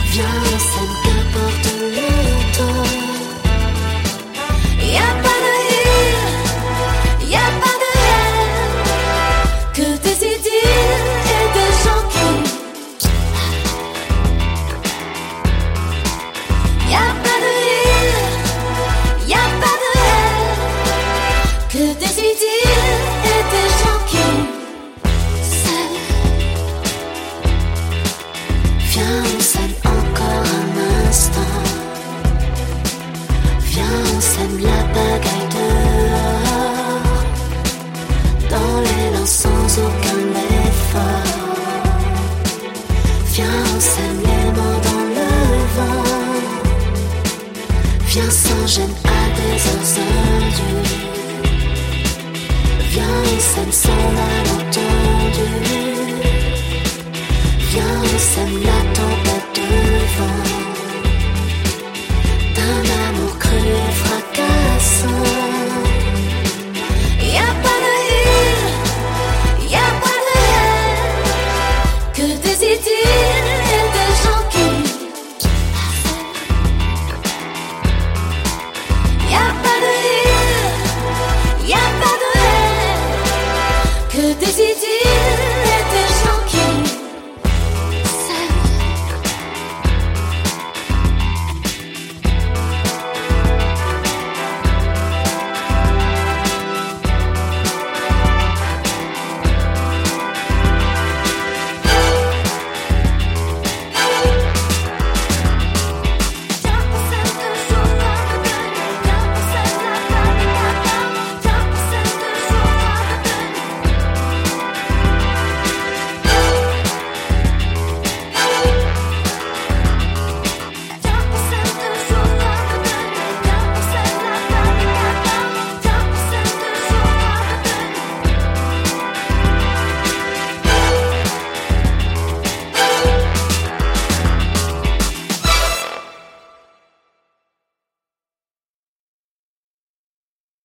Viens, on s'aime, qu'importe le temps. Y'a pas de il, y'a pas de elle, que des idylles et des gens qui. Y'a pas de il, y'a pas de elle, que des idylles et des gens qui s'aiment. Viens, on s'aime encore un instant. Viens, on sème la bagaille dehors, dans l'élan sans aucun effort. Viens, on sème l'aimant dans le vent. Viens sans gêne à des heures indues. Viens, on sème sans malentendu. Viens, on sème l'attente.